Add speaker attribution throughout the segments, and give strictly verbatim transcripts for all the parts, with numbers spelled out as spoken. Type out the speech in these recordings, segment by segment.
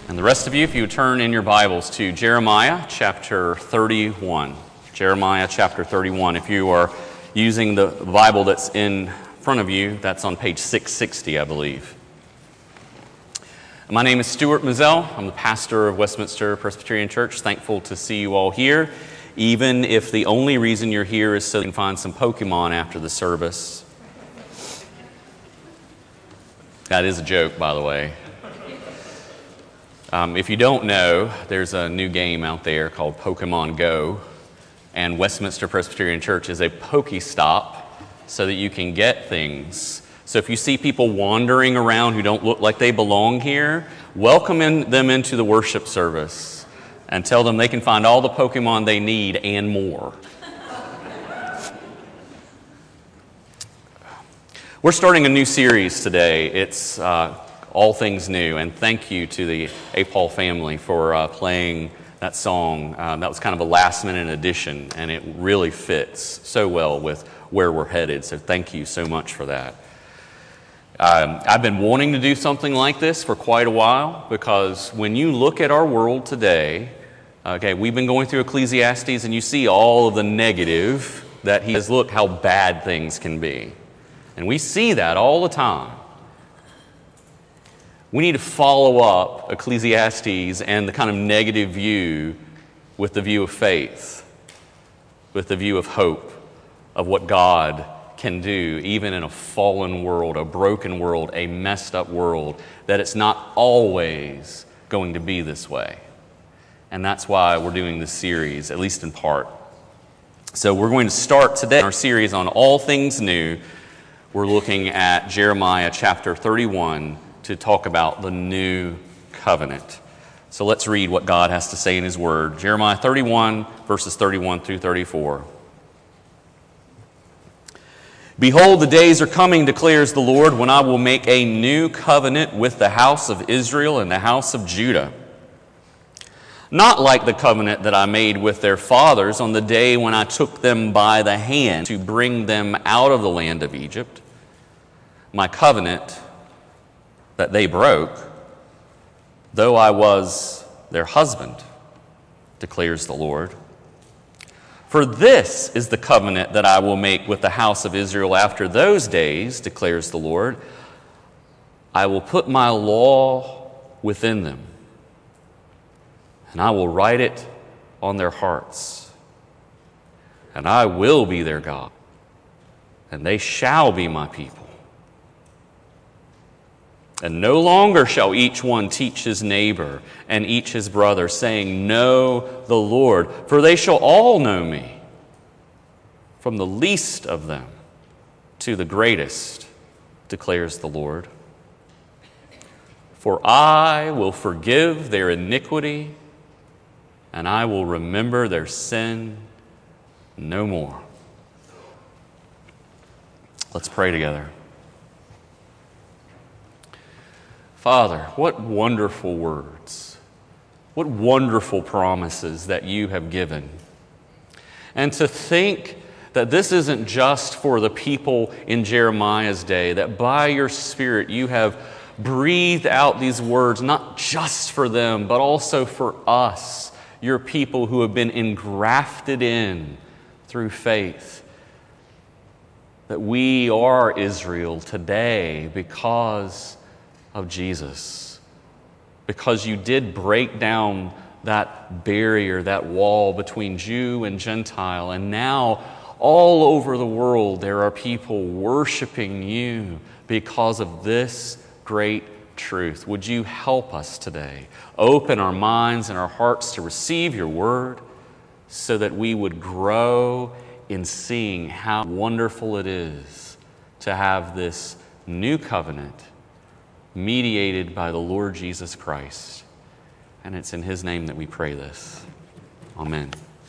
Speaker 1: And the rest of you, if you would turn in your Bibles to Jeremiah chapter thirty-one. Jeremiah chapter thirty-one. If you are using the Bible that's in front of you, that's on page six sixty, I believe. My name is Stuart Mazzell. I'm the pastor of Westminster Presbyterian Church. Thankful to see you all here, even if the only reason you're here is so you can find some Pokemon after the service. That is a joke, by the way. Um, if you don't know, there's a new game out there called Pokemon Go, and Westminster Presbyterian Church is a Pokestop so that you can get things. So if you see people wandering around who don't look like they belong here, welcome in, them into the worship service and tell them they can find all the Pokemon they need and more. We're starting a new series today. It's uh, All Things New, and thank you to the A. Paul family for uh, playing that song. Um, that was kind of a last-minute addition, and it really fits so well with where we're headed, so thank you so much for that. Um, I've been wanting to do something like this for quite a while, because when you look at our world today, okay, we've been going through Ecclesiastes, and you see all of the negative that he says, look how bad things can be. And we see that all the time. We need to follow up Ecclesiastes and the kind of negative view with the view of faith, with the view of hope, of what God can do, even in a fallen world, a broken world, a messed up world, that it's not always going to be this way. And that's why we're doing this series, at least in part. So we're going to start today our series on All Things New. We're looking at Jeremiah chapter thirty-one to talk about the new covenant. So let's read what God has to say in His Word. Jeremiah thirty-one, verses thirty-one through thirty-four. Behold, the days are coming, declares the Lord, when I will make a new covenant with the house of Israel and the house of Judah. Not like the covenant that I made with their fathers on the day when I took them by the hand to bring them out of the land of Egypt. My covenant that they broke, though I was their husband, declares the Lord. For this is the covenant that I will make with the house of Israel after those days, declares the Lord. I will put my law within them, and I will write it on their hearts. And I will be their God, and they shall be my people. And no longer shall each one teach his neighbor and each his brother, saying, Know the Lord, for they shall all know me, from the least of them to the greatest, declares the Lord. For I will forgive their iniquity, and I will remember their sin no more. Let's pray together. Father, what wonderful words, what wonderful promises that you have given. And to think that this isn't just for the people in Jeremiah's day, that by your Spirit you have breathed out these words, not just for them, but also for us, your people who have been engrafted in through faith. That we are Israel today because of Jesus, because you did break down that barrier, that wall between Jew and Gentile, and now all over the world there are people worshiping you because of this great truth. Would you help us today? Open our minds and our hearts to receive your word so that we would grow in seeing how wonderful it is to have this new covenant mediated by the Lord Jesus Christ. And it's in His name that we pray this. Amen.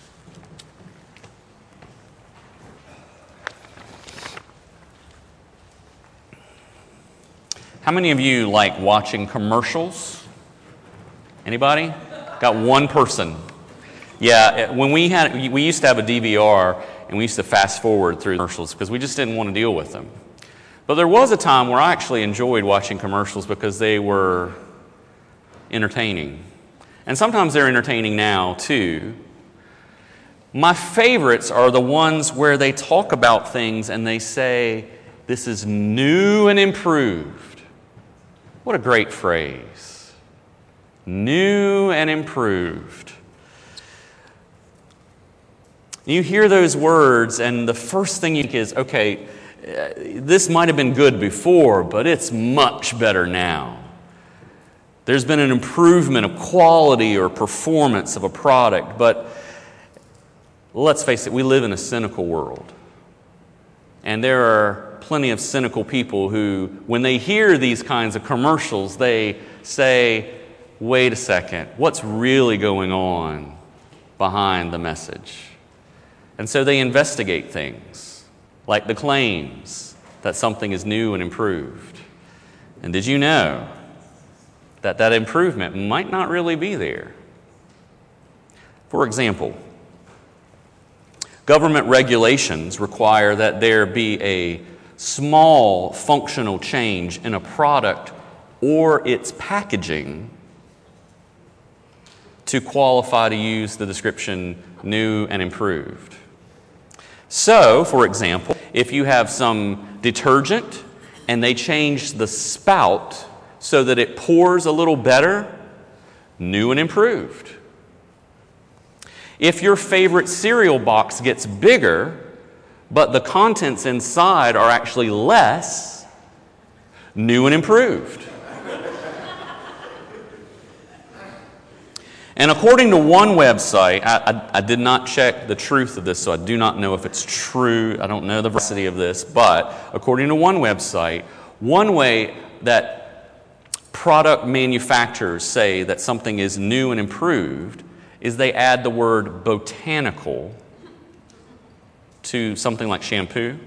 Speaker 1: How many of you like watching commercials? Anybody? Got one person. Yeah, when we had, we used to have a D V R, and we used to fast forward through commercials because we just didn't want to deal with them. But there was a time where I actually enjoyed watching commercials because they were entertaining. And sometimes they're entertaining now, too. My favorites are the ones where they talk about things and they say, this is new and improved. What a great phrase. New and improved. You hear those words, and the first thing you think is, okay, this might have been good before, but it's much better now. There's been an improvement of quality or performance of a product, but let's face it, we live in a cynical world. And there are plenty of cynical people who, when they hear these kinds of commercials, they say, wait a second, what's really going on behind the message? And so they investigate things, like the claims that something is new and improved. And did you know that that improvement might not really be there? For example, government regulations require that there be a small functional change in a product or its packaging to qualify to use the description new and improved. So, for example, if you have some detergent and they change the spout so that it pours a little better, new and improved. If your favorite cereal box gets bigger, but the contents inside are actually less, new and improved. And according to one website, I, I, I did not check the truth of this, so I do not know if it's true. I don't know the veracity of this, but according to one website, one way that product manufacturers say that something is new and improved is they add the word botanical to something like shampoo.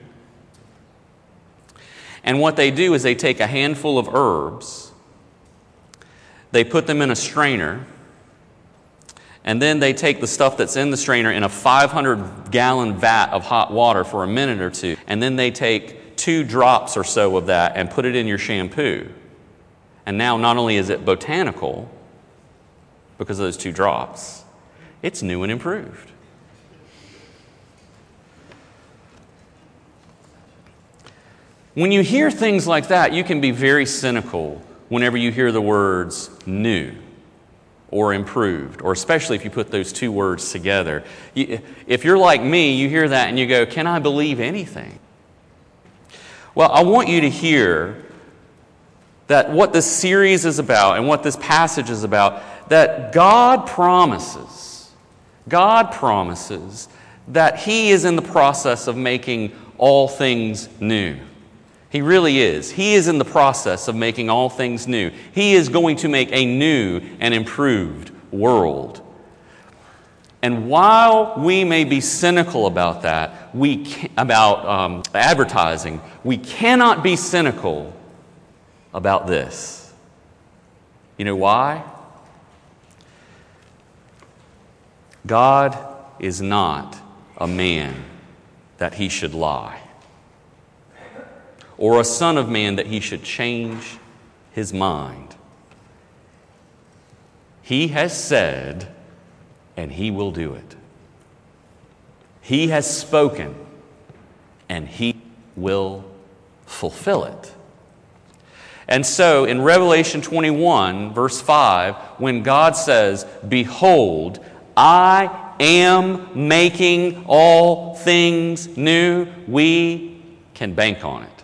Speaker 1: And what they do is they take a handful of herbs, they put them in a strainer, and then they take the stuff that's in the strainer in a five hundred gallon vat of hot water for a minute or two, and then they take two drops or so of that and put it in your shampoo. And now not only is it botanical, because of those two drops, it's new and improved. When you hear things like that, you can be very cynical whenever you hear the words new or improved, or especially if you put those two words together. If you're like me, you hear that and you go, can I believe anything? Well, I want you to hear that what this series is about and what this passage is about, that God promises, God promises that He is in the process of making all things new. He really is. He is in the process of making all things new. He is going to make a new and improved world. And while we may be cynical about that, we can, about um, advertising, we cannot be cynical about this. You know why? God is not a man that He should lie, or a son of man that He should change His mind. He has said, and He will do it. He has spoken, and He will fulfill it. And so in Revelation twenty-one, verse five, when God says, behold, I am making all things new, we can bank on it.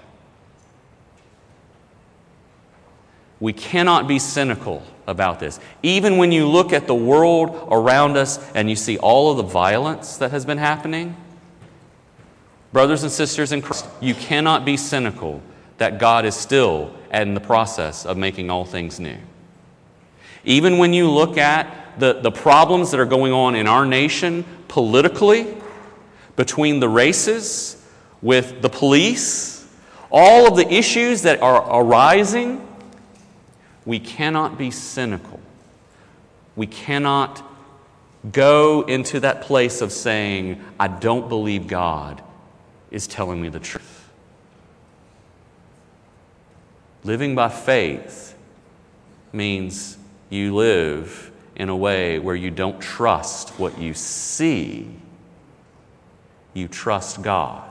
Speaker 1: We cannot be cynical about this. Even when you look at the world around us and you see all of the violence that has been happening, brothers and sisters in Christ, you cannot be cynical that God is still in the process of making all things new. Even when you look at the, the problems that are going on in our nation politically, between the races, with the police, all of the issues that are arising, we cannot be cynical. We cannot go into that place of saying, I don't believe God is telling me the truth. Living by faith means you live in a way where you don't trust what you see. You trust God.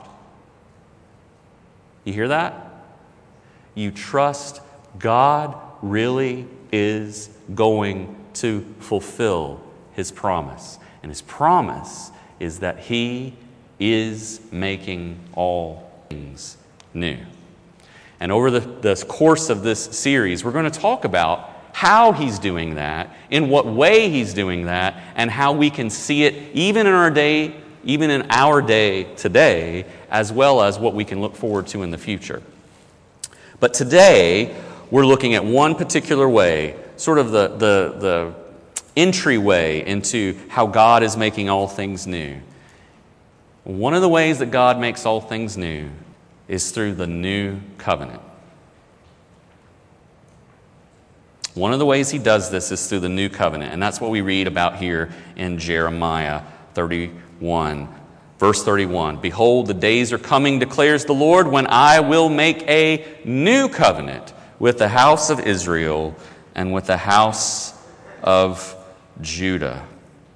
Speaker 1: You hear that? You trust God really is going to fulfill His promise. And His promise is that He is making all things new. And over the, the course of this series, we're going to talk about how He's doing that, in what way He's doing that, and how we can see it even in our day, even in our day today, as well as what we can look forward to in the future. But today, we're looking at one particular way, sort of the, the, the entryway into how God is making all things new. One of the ways that God makes all things new is through the new covenant. One of the ways He does this is through the new covenant, and that's what we read about here in Jeremiah thirty-one. Verse thirty-one, "Behold, the days are coming, declares the Lord, when I will make a new covenant with the house of Israel and with the house of Judah."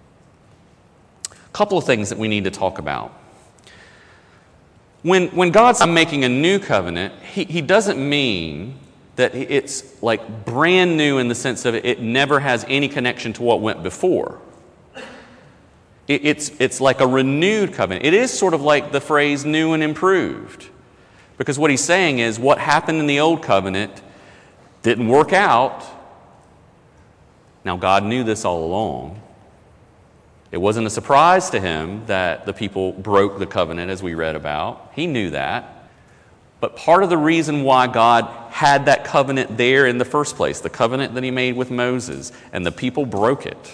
Speaker 1: A couple of things that we need to talk about. When, when God's making a new covenant, he, he doesn't mean that it's like brand new in the sense of it never has any connection to what went before. It, it's, it's like a renewed covenant. It is sort of like the phrase new and improved. Because what He's saying is what happened in the old covenant didn't work out. Now, God knew this all along. It wasn't a surprise to Him that the people broke the covenant, as we read about. He knew that. But part of the reason why God had that covenant there in the first place, the covenant that He made with Moses, and the people broke it,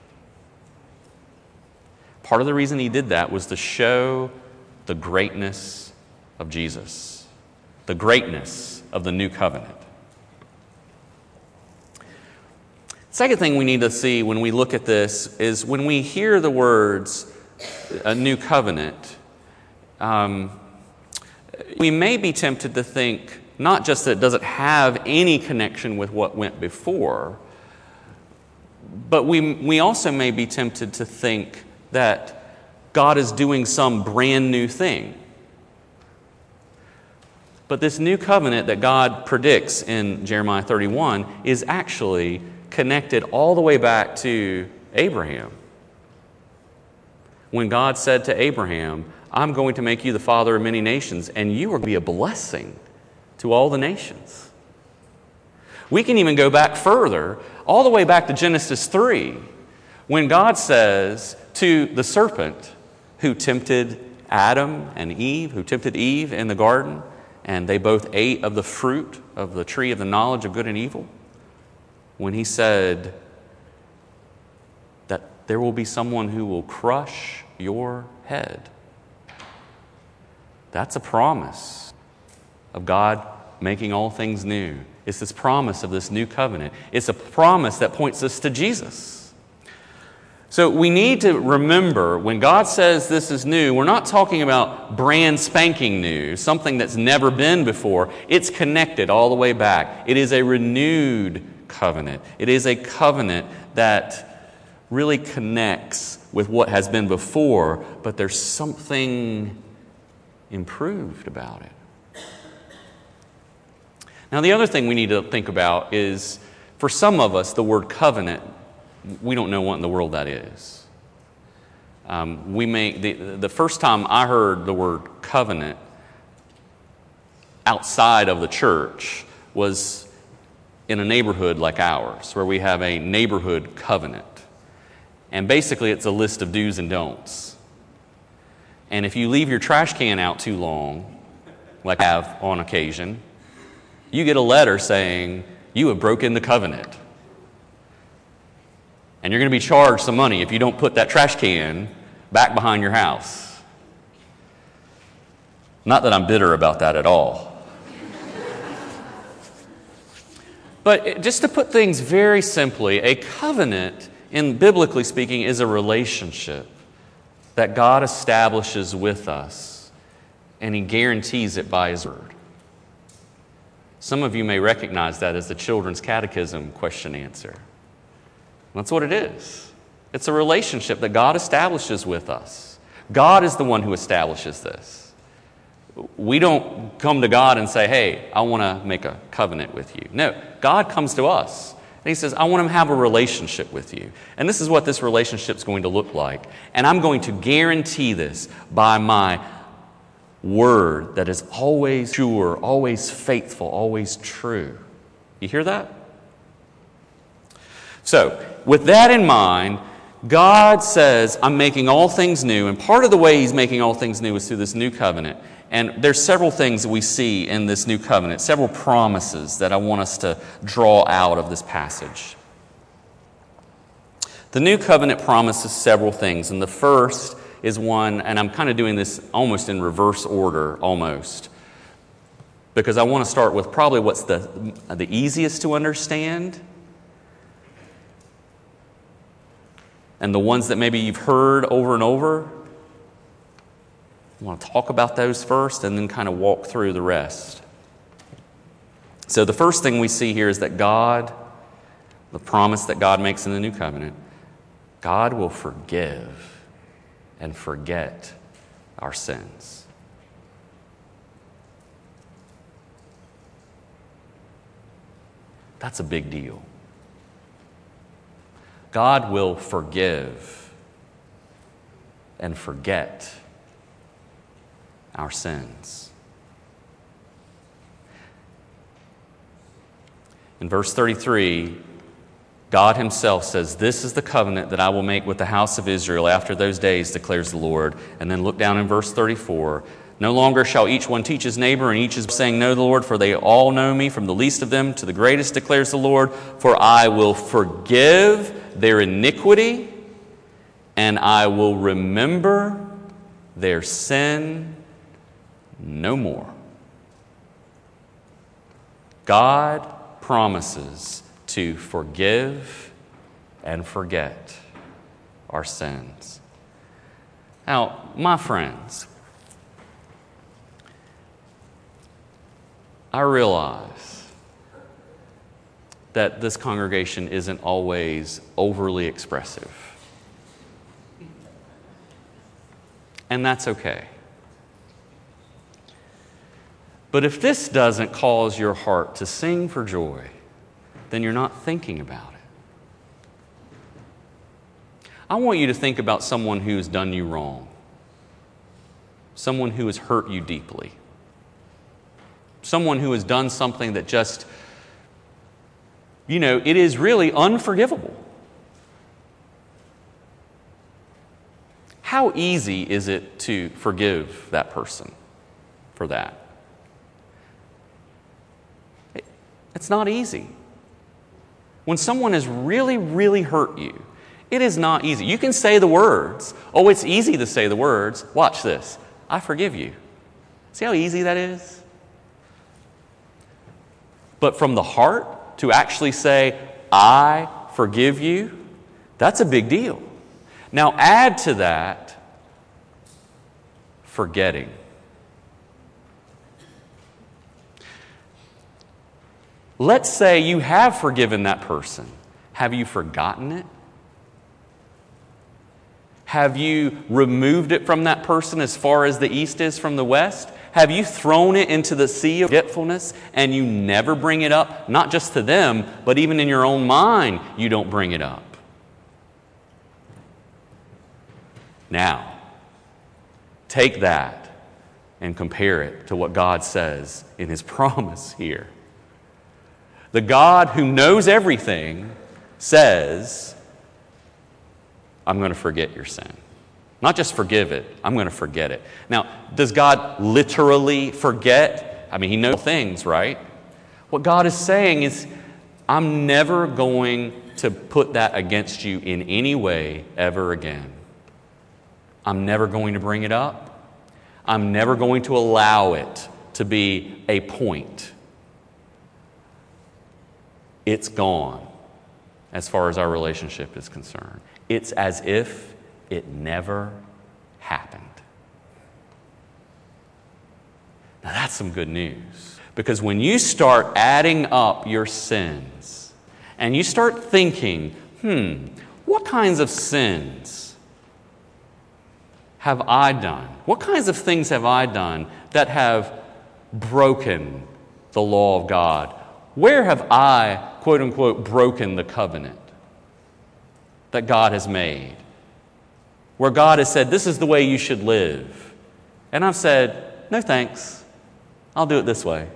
Speaker 1: part of the reason He did that was to show the greatness of Jesus, the greatness of the new covenant. Second thing we need to see when we look at this is when we hear the words a new covenant, um, we may be tempted to think not just that it doesn't have any connection with what went before, but we, we also may be tempted to think that God is doing some brand new thing. But this new covenant that God predicts in Jeremiah thirty-one is actually connected all the way back to Abraham. When God said to Abraham, "I'm going to make you the father of many nations, and you are going to be a blessing to all the nations." We can even go back further, all the way back to Genesis three, when God says to the serpent who tempted Adam and Eve, who tempted Eve in the garden, and they both ate of the fruit of the tree of the knowledge of good and evil, when He said that there will be someone who will crush your head. That's a promise of God making all things new. It's this promise of this new covenant. It's a promise that points us to Jesus. So we need to remember when God says this is new, we're not talking about brand spanking new, something that's never been before. It's connected all the way back. It is a renewed covenant. It is a covenant that really connects with what has been before, but there's something improved about it. Now, the other thing we need to think about is, for some of us, the word covenant, we don't know what in the world that is. Um, we may the, the first time I heard the word covenant outside of the church was in a neighborhood like ours, where we have a neighborhood covenant. And basically it's a list of do's and don'ts. And if you leave your trash can out too long, like I have on occasion, you get a letter saying you have broken the covenant. And you're going to be charged some money if you don't put that trash can back behind your house. Not that I'm bitter about that at all. But just to put things very simply, a covenant, in biblically speaking, is a relationship that God establishes with us, and He guarantees it by His word. Some of you may recognize that as the Children's Catechism question answer. That's what it is. It's a relationship that God establishes with us. God is the one who establishes this. We don't come to God and say, hey, I want to make a covenant with you. No, God comes to us. And he says, I want to have a relationship with you. And this is what this relationship is going to look like. And I'm going to guarantee this by my word that is always sure, always faithful, always true. You hear that? So, with that in mind, God says, I'm making all things new. And part of the way he's making all things new is through this new covenant. And there's several things that we see in this new covenant, several promises that I want us to draw out of this passage. The new covenant promises several things. And the first is one, and I'm kind of doing this almost in reverse order, almost. Because I want to start with probably what's the, the easiest to understand. And the ones that maybe you've heard over and over. I want to talk about those first and then kind of walk through the rest. So the first thing we see here is that God, the promise that God makes in the new covenant, God will forgive and forget our sins. That's a big deal. God will forgive and forget our sins. In verse thirty-three, God himself says, this is the covenant that I will make with the house of Israel after those days, declares the Lord. And then look down in verse thirty-four. No longer shall each one teach his neighbor, and each is saying, know the Lord, for they all know me, from the least of them to the greatest, declares the Lord. For I will forgive their iniquity, and I will remember their sin no more. God promises to forgive and forget our sins. Now, my friends, I realize that this congregation isn't always overly expressive. And that's okay. But if this doesn't cause your heart to sing for joy, then you're not thinking about it. I want you to think about someone who's done you wrong, someone who has hurt you deeply, someone who has done something that just, you know, it is really unforgivable. How easy is it to forgive that person for that? It's not easy. When someone has really, really hurt you, it is not easy. You can say the words. Oh, it's easy to say the words. Watch this. I forgive you. See how easy that is? But from the heart, to actually say, I forgive you, that's a big deal. Now add to that forgetting. Let's say you have forgiven that person. Have you forgotten it? Have you removed it from that person as far as the east is from the west? Have you thrown it into the sea of forgetfulness and you never bring it up? Not just to them, but even in your own mind, you don't bring it up. Now, take that and compare it to what God says in His promise here. The God who knows everything says, I'm going to forget your sin. Not just forgive it, I'm going to forget it. Now, does God literally forget? I mean, He knows things, right? What God is saying is, I'm never going to put that against you in any way ever again. I'm never going to bring it up. I'm never going to allow it to be a point. It's gone as far as our relationship is concerned. It's as if it never happened. Now that's some good news. Because when you start adding up your sins and you start thinking, hmm, what kinds of sins have I done? What kinds of things have I done that have broken the law of God? Where have I, quote unquote, broken the covenant that God has made? Where God has said, this is the way you should live. And I've said, no thanks, I'll do it this way.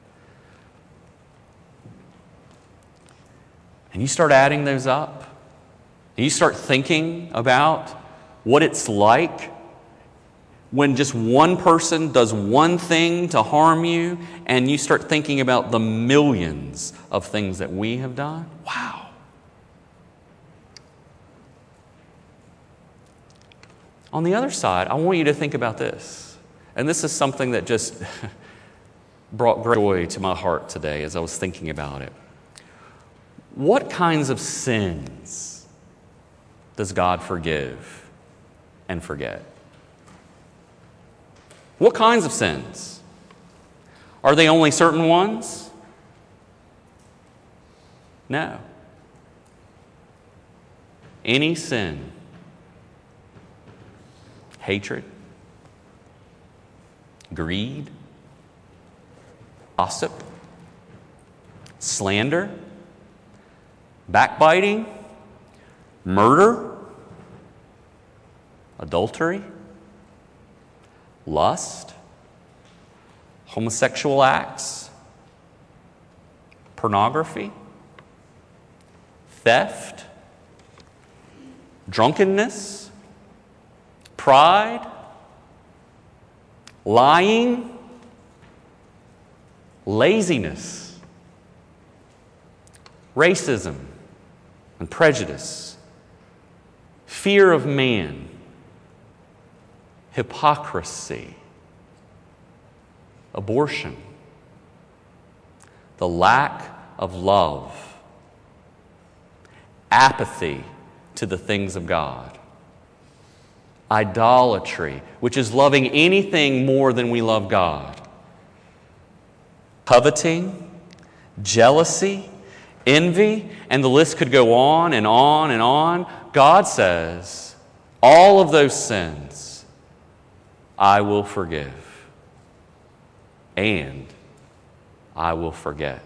Speaker 1: And you start adding those up. And you start thinking about what it's like when just one person does one thing to harm you, and you start thinking about the millions of things that we have done. Wow. On the other side, I want you to think about this. And this is something that just brought great joy to my heart today as I was thinking about it. What kinds of sins does God forgive and forget? What kinds of sins? Are they only certain ones? No. Any sin. Hatred, greed, gossip, slander, backbiting, murder, adultery, lust, homosexual acts, pornography, theft, drunkenness, pride, lying, laziness, racism and prejudice, fear of man, hypocrisy, abortion, the lack of love, apathy to the things of God, idolatry, which is loving anything more than we love God, coveting, jealousy, envy, and the list could go on and on and on. God says, all of those sins I will forgive, and I will forget.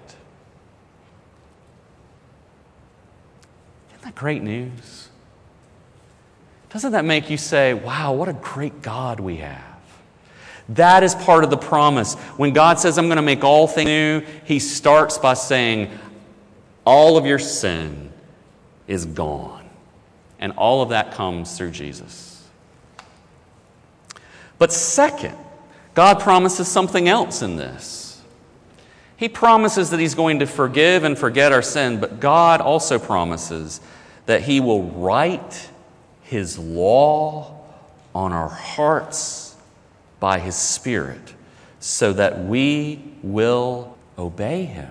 Speaker 1: Isn't that great news? Doesn't that make you say, wow, what a great God we have? That is part of the promise. When God says, I'm going to make all things new, He starts by saying, all of your sin is gone. And all of that comes through Jesus. But second, God promises something else in this. He promises that He's going to forgive and forget our sin, but God also promises that He will write His law on our hearts by His Spirit so that we will obey Him.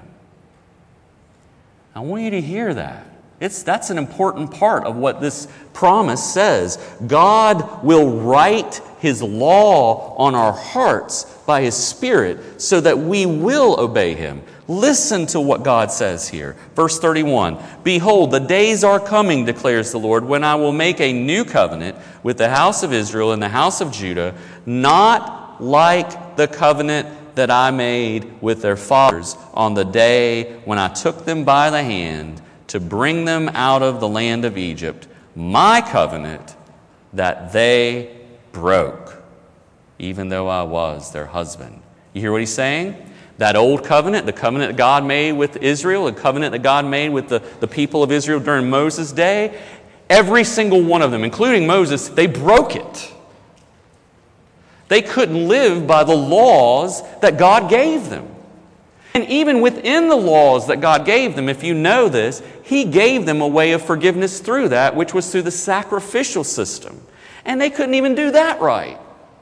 Speaker 1: I want you to hear that. It's, that's an important part of what this promise says. God will write His law on our hearts by His Spirit so that we will obey Him. Listen to what God says here. Verse thirty-one, behold, the days are coming, declares the Lord, when I will make a new covenant with the house of Israel and the house of Judah, not like the covenant that I made with their fathers on the day when I took them by the hand to bring them out of the land of Egypt, my covenant that they broke, even though I was their husband. You hear what he's saying? That old covenant, the covenant that God made with Israel, the covenant that God made with the, the people of Israel during Moses' day, every single one of them, including Moses, they broke it. They couldn't live by the laws that God gave them. And even within the laws that God gave them, if you know this, He gave them a way of forgiveness through that, which was through the sacrificial system. And they couldn't even do that right.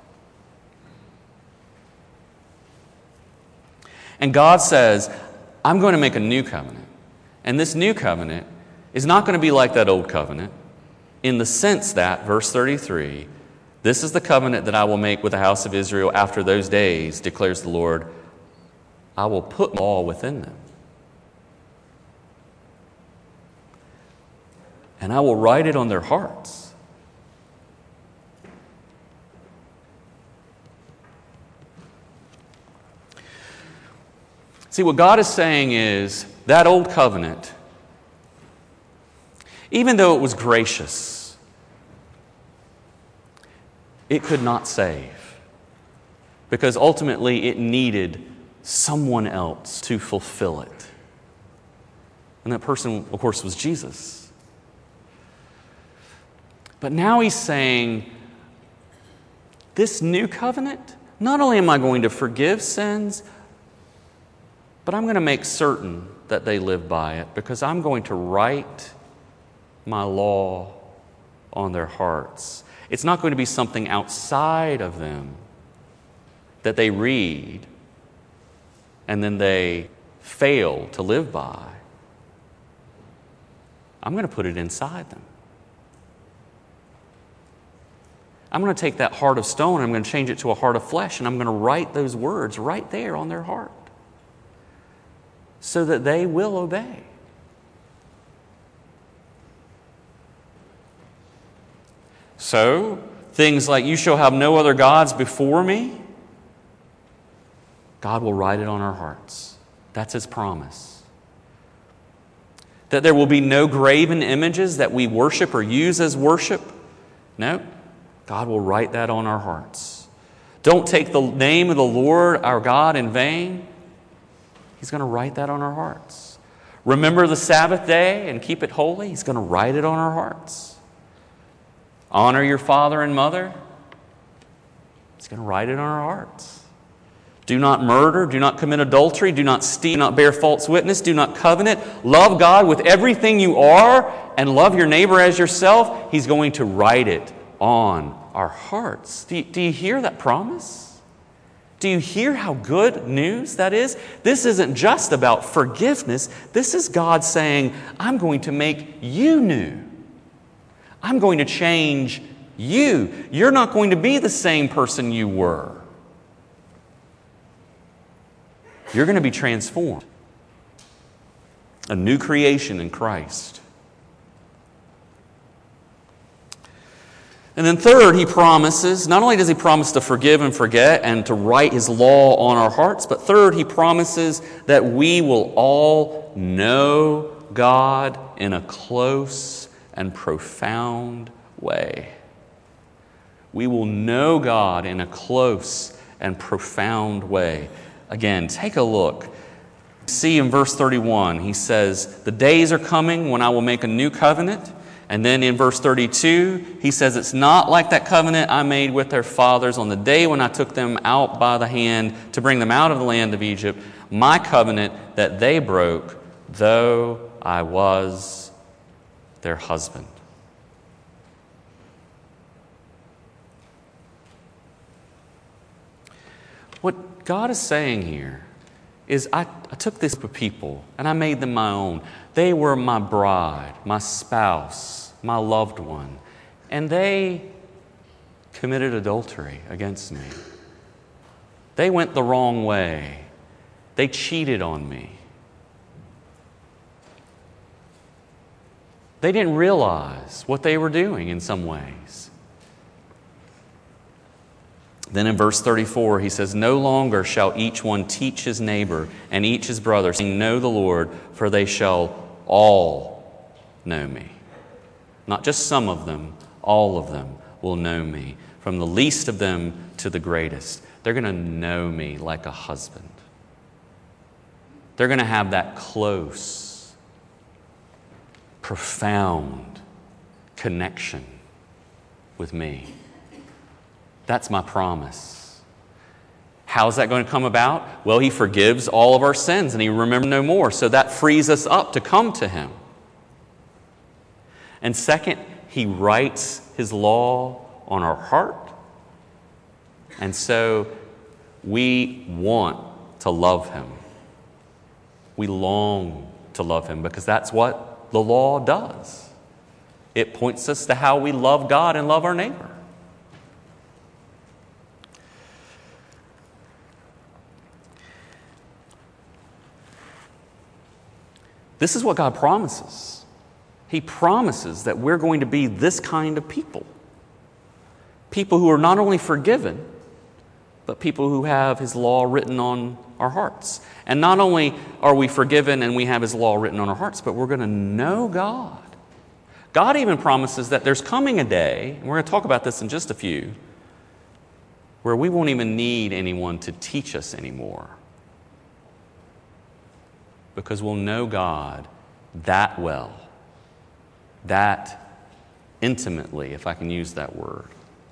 Speaker 1: And God says, I'm going to make a new covenant. And this new covenant is not going to be like that old covenant in the sense that, verse thirty-three, this is the covenant that I will make with the house of Israel after those days, declares the Lord. I will put my law within them. and I will write it on their hearts. See, what God is saying is that old covenant, even though it was gracious, it could not save, because ultimately it needed someone else to fulfill it. And that person, of course, was Jesus. But now he's saying, this new covenant, not only am I going to forgive sins, but I'm going to make certain that they live by it, because I'm going to write my law on their hearts. It's not going to be something outside of them that they read and then they fail to live by. I'm going to put it inside them. I'm going to take that heart of stone and I'm going to change it to a heart of flesh, and I'm going to write those words right there on their heart so that they will obey. So, things like, you shall have no other gods before me, God will write it on our hearts. That's His promise. That there will be no graven images that we worship or use as worship. No, God will write that on our hearts. Don't take the name of the Lord our God in vain. He's going to write that on our hearts. Remember the Sabbath day and keep it holy. He's going to write it on our hearts. Honor your father and mother. He's going to write it on our hearts. Do not murder. Do not commit adultery. Do not steal. Do not bear false witness. Do not covenant. Love God with everything you are and love your neighbor as yourself. He's going to write it on our hearts. Do you, do you hear that promise? Do you hear how good news that is? This isn't just about forgiveness. This is God saying, I'm going to make you new. I'm going to change you. You're not going to be the same person you were. You're going to be transformed. A new creation in Christ. And then third, He promises, not only does He promise to forgive and forget and to write His law on our hearts, but third, He promises that we will all know God in a close and profound way. We will know God in a close and profound way. Again, take a look. See in verse thirty-one, He says, the days are coming when I will make a new covenant. And then in verse thirty-two, He says, it's not like that covenant I made with their fathers on the day when I took them out by the hand to bring them out of the land of Egypt, my covenant that they broke, though I was their husband. What God is saying here is I, I took this group of people and I made them my own. They were my bride, my spouse, my loved one. And they committed adultery against me. They went the wrong way. They cheated on me. They didn't realize what they were doing in some ways. Then in verse thirty-four, He says, no longer shall each one teach his neighbor and each his brother, saying, know the Lord, for they shall all know me. Not just some of them, all of them will know me, from the least of them to the greatest. They're going to know me like a husband. They're going to have that close, profound connection with me. That's my promise. How's that going to come about? Well, He forgives all of our sins and He remembers no more. So that frees us up to come to Him. And second, He writes His law on our heart. And so we want to love Him. We long to love Him because that's what the law does. It points us to how we love God and love our neighbor. This is what God promises. He promises that we're going to be this kind of people. People who are not only forgiven, but people who have His law written on our hearts. And not only are we forgiven and we have His law written on our hearts, but we're going to know God. God even promises that there's coming a day, and we're going to talk about this in just a few, where we won't even need anyone to teach us anymore. Because we'll know God that well, that intimately, if I can use that word.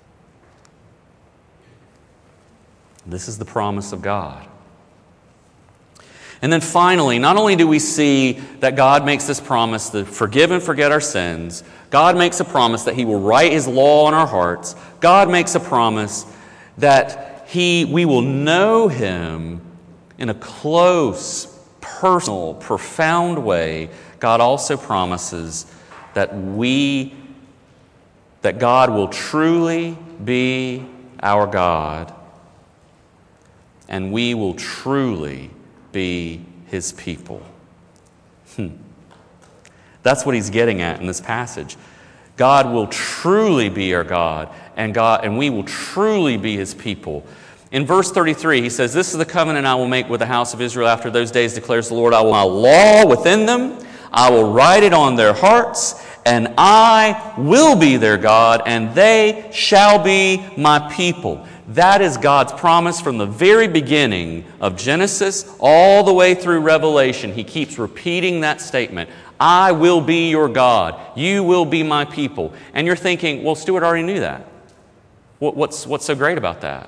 Speaker 1: This is the promise of God. And then finally, not only do we see that God makes this promise to forgive and forget our sins, God makes a promise that He will write His law on our hearts. God makes a promise that He, we will know Him in a close, personal, profound way. God also promises that we, that God will truly be our God, and we will truly be His people. Hmm. That's what He's getting at in this passage. God will truly be our God, and God, and we will truly be His people. In verse thirty-three, He says, "This is the covenant I will make with the house of Israel after those days, declares the Lord. I will put my law within them. I will write it on their hearts, and I will be their God, and they shall be my people." That is God's promise from the very beginning of Genesis all the way through Revelation. He keeps repeating that statement. I will be your God. You will be my people. And you're thinking, well, Stuart already knew that. What's, what's so great about that?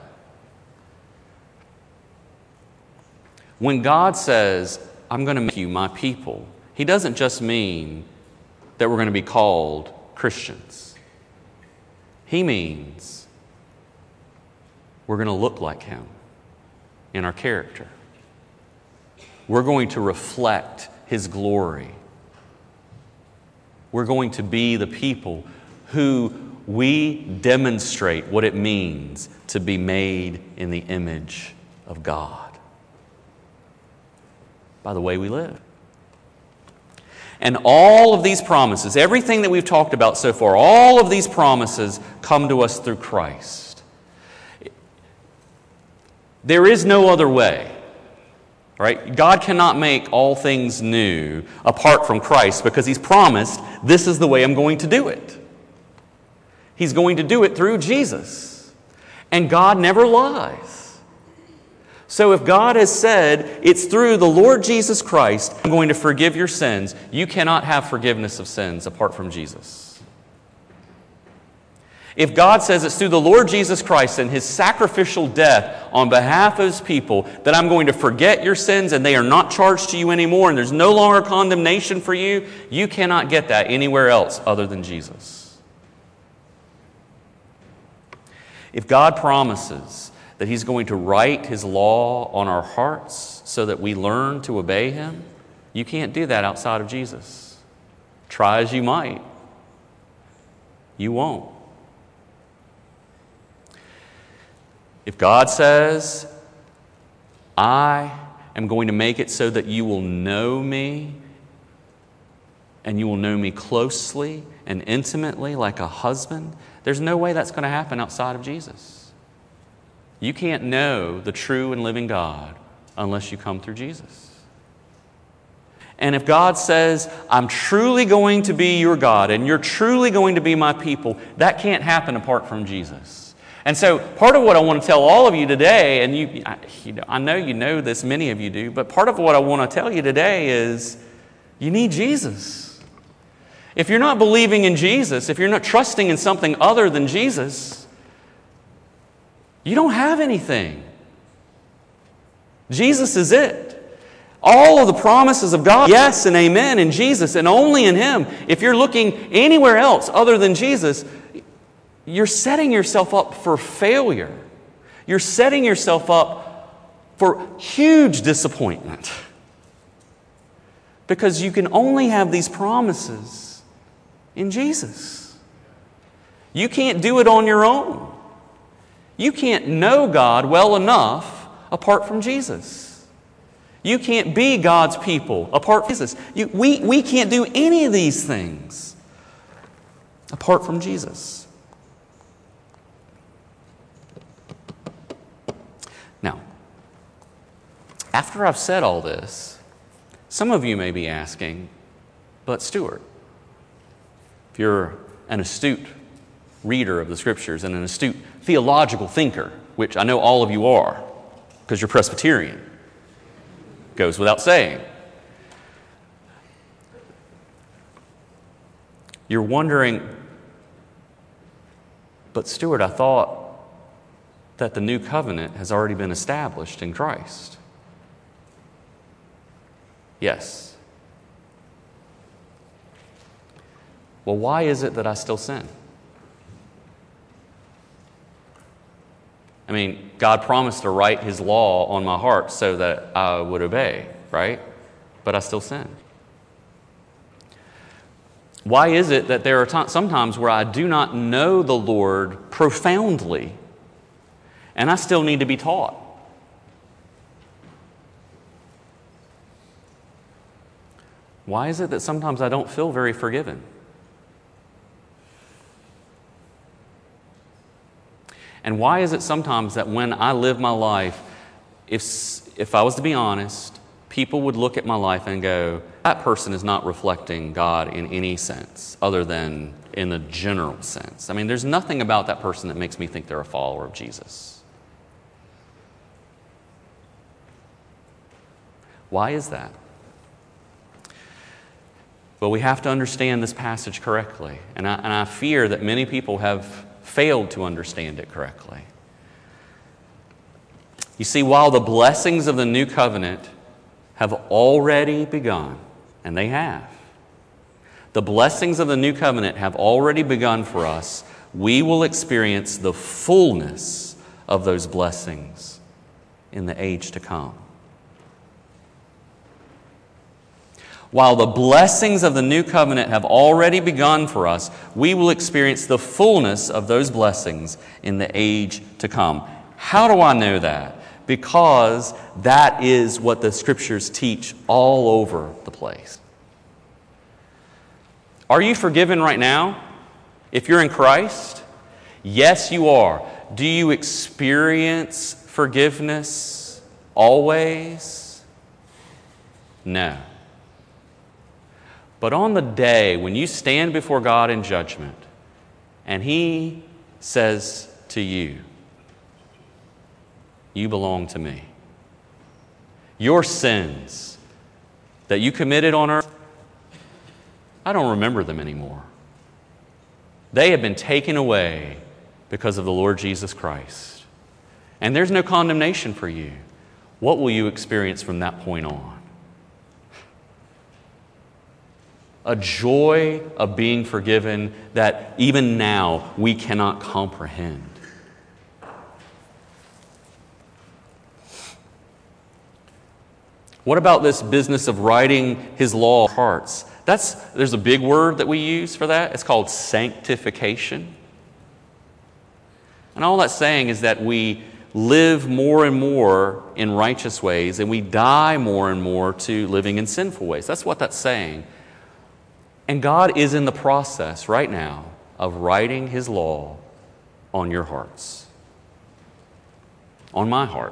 Speaker 1: When God says, I'm going to make you my people, He doesn't just mean that we're going to be called Christians. He means we're going to look like Him in our character. We're going to reflect His glory. We're going to be the people who we demonstrate what it means to be made in the image of God by the way we live. And all of these promises, everything that we've talked about so far, all of these promises come to us through Christ. There is no other way, right? God cannot make all things new apart from Christ because He's promised, this is the way I'm going to do it. He's going to do it through Jesus. And God never lies. So if God has said, it's through the Lord Jesus Christ, I'm going to forgive your sins, you cannot have forgiveness of sins apart from Jesus. If God says it's through the Lord Jesus Christ and His sacrificial death on behalf of His people that I'm going to forget your sins and they are not charged to you anymore and there's no longer condemnation for you, you cannot get that anywhere else other than Jesus. If God promises that He's going to write His law on our hearts so that we learn to obey Him, you can't do that outside of Jesus. Try as you might, you won't. If God says, I am going to make it so that you will know me, and you will know me closely and intimately like a husband, there's no way that's going to happen outside of Jesus. You can't know the true and living God unless you come through Jesus. And if God says, I'm truly going to be your God, and you're truly going to be my people, that can't happen apart from Jesus. And so part of what I want to tell all of you today, and you, I, you know, I know you know this, many of you do, but part of what I want to tell you today is you need Jesus. If you're not believing in Jesus, if you're not trusting in something other than Jesus, you don't have anything. Jesus is it. All of the promises of God, yes and amen in Jesus and only in Him. If you're looking anywhere else other than Jesus, you're setting yourself up for failure. You're setting yourself up for huge disappointment. Because you can only have these promises in Jesus. You can't do it on your own. You can't know God well enough apart from Jesus. You can't be God's people apart from Jesus. You, we, we can't do any of these things apart from Jesus. Now, after I've said all this, some of you may be asking, but Stuart, if you're an astute reader of the Scriptures and an astute theological thinker, which I know all of you are, because you're Presbyterian, goes without saying. You're wondering, but Stuart, I thought that the new covenant has already been established in Christ. Yes. Well, why is it that I still sin? I mean, God promised to write His law on my heart so that I would obey, right? But I still sin. Why is it that there are t- sometimes where I do not know the Lord profoundly, and I still need to be taught? Why is it that sometimes I don't feel very forgiven? And why is it sometimes that when I live my life, if, if I was to be honest, people would look at my life and go, that person is not reflecting God in any sense other than in the general sense. I mean, there's nothing about that person that makes me think they're a follower of Jesus. Why is that? Well, we have to understand this passage correctly. And I, and I fear that many people have failed to understand it correctly. You see, while the blessings of the new covenant have already begun, and they have, the blessings of the new covenant have already begun for us, we will experience the fullness of those blessings in the age to come. While the blessings of the new covenant have already begun for us, we will experience the fullness of those blessings in the age to come. How do I know that? Because that is what the Scriptures teach all over the place. Are you forgiven right now? If you're in Christ? Yes, you are. Do you experience forgiveness always? No. But on the day when you stand before God in judgment and He says to you, you belong to me. Your sins that you committed on earth, I don't remember them anymore. They have been taken away because of the Lord Jesus Christ. And there's no condemnation for you. What will you experience from that point on? A joy of being forgiven that even now we cannot comprehend. What about this business of writing His law in our hearts? That's, there's a big word that we use for that. It's called sanctification. And all that's saying is that we live more and more in righteous ways and we die more and more to living in sinful ways. That's what that's saying. And God is in the process right now of writing His law on your hearts, on my heart.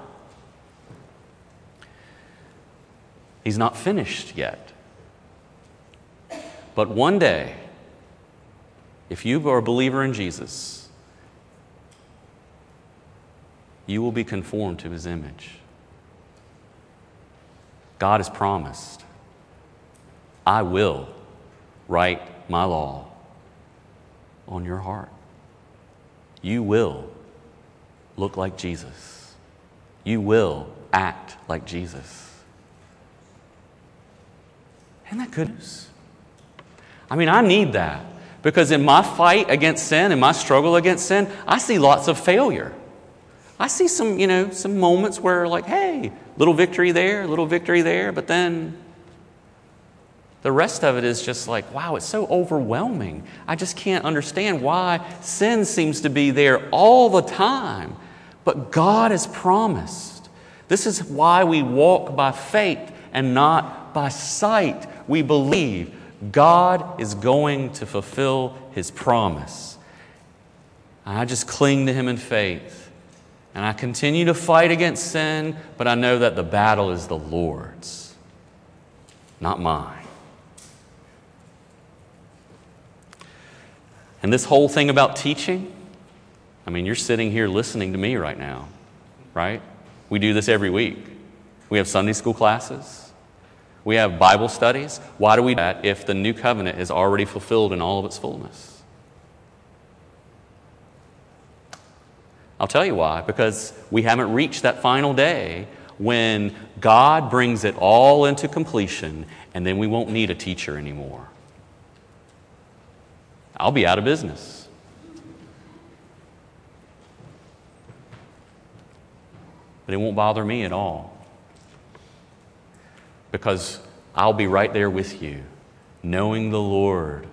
Speaker 1: He's not finished yet. But one day, if you are a believer in Jesus, you will be conformed to His image. God has promised, I will write my law on your heart. You will look like Jesus. You will act like Jesus. Isn't that good news? I mean, I need that because in my fight against sin, in my struggle against sin, I see lots of failure. I see some, you know, some moments where like, hey, little victory there, little victory there, but then the rest of it is just like, wow, it's so overwhelming. I just can't understand why sin seems to be there all the time. But God has promised This is why we walk by faith and not by sight. We believe God is going to fulfill His promise. And I just cling to Him in faith. And I continue to fight against sin, but I know that the battle is the Lord's, not mine. And this whole thing about teaching, I mean, you're sitting here listening to me right now, right? We do this every week. We have Sunday school classes. We have Bible studies. Why do we do that if the new covenant is already fulfilled in all of its fullness? I'll tell you why. Because we haven't reached that final day when God brings it all into completion, and then we won't need a teacher anymore. I'll be out of business. But it won't bother me at all. Because I'll be right there with you, knowing the Lord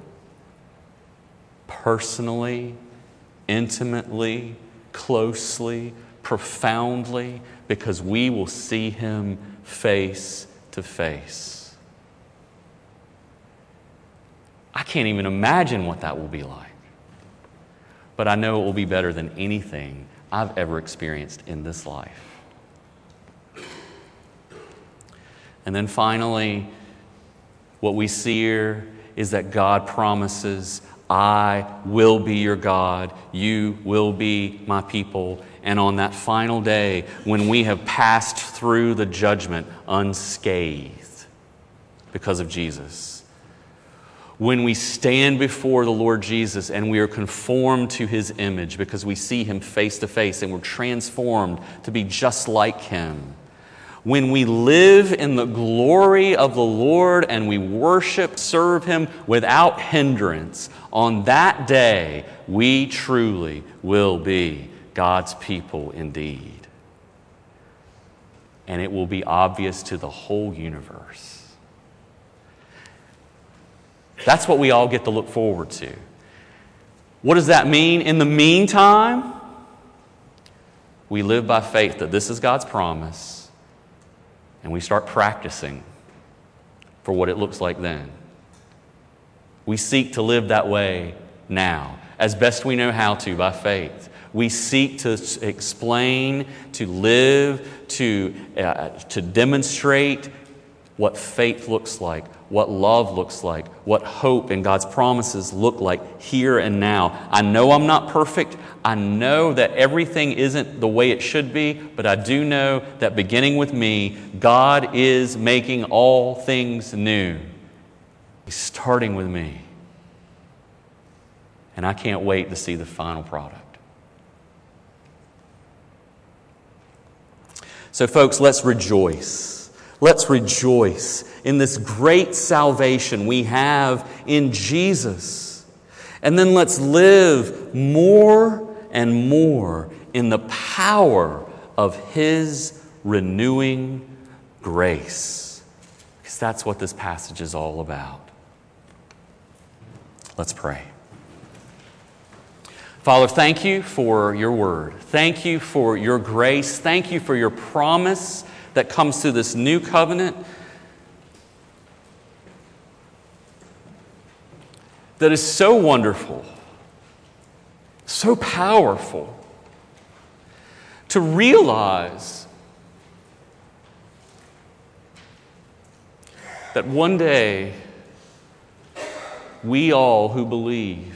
Speaker 1: personally, intimately, closely, profoundly, because we will see Him face to face. I can't even imagine what that will be like. But I know it will be better than anything I've ever experienced in this life. And then finally, what we see here is that God promises, I will be your God, you will be my people. And on that final day, when we have passed through the judgment unscathed because of Jesus, when we stand before the Lord Jesus and we are conformed to His image because we see Him face to face and we're transformed to be just like Him, when we live in the glory of the Lord and we worship, serve Him without hindrance, on that day we truly will be God's people indeed. And it will be obvious to the whole universe. That's what we all get to look forward to. What does that mean? In the meantime, we live by faith that this is God's promise, and we start practicing for what it looks like then. We seek to live that way now, as best we know how to by faith. We seek to explain, to live, to, uh, to demonstrate what faith looks like, what love looks like, what hope and God's promises look like here and now. I know I'm not perfect. I know that everything isn't the way it should be, but I do know that beginning with me, God is making all things new. He's starting with me. And I can't wait to see the final product. So folks, let's rejoice. Let's rejoice in this great salvation we have in Jesus. And then let's live more and more in the power of His renewing grace. Because that's what this passage is all about. Let's pray. Father, thank you for your word. Thank you for your grace. Thank you for your promise that comes through this new covenant that is so wonderful, so powerful, to realize that one day we all who believe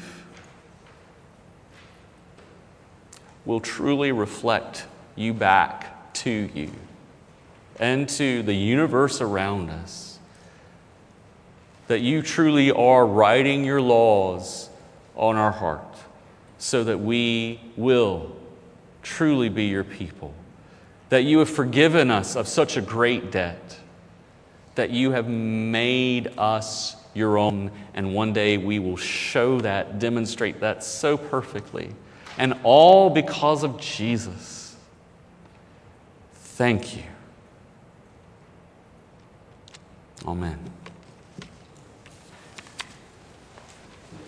Speaker 1: will truly reflect you back to you and to the universe around us. That you truly are writing your laws on our heart so that we will truly be your people. That you have forgiven us of such a great debt. That you have made us your own, and one day we will show that, demonstrate that so perfectly. And all because of Jesus. Thank you. Amen.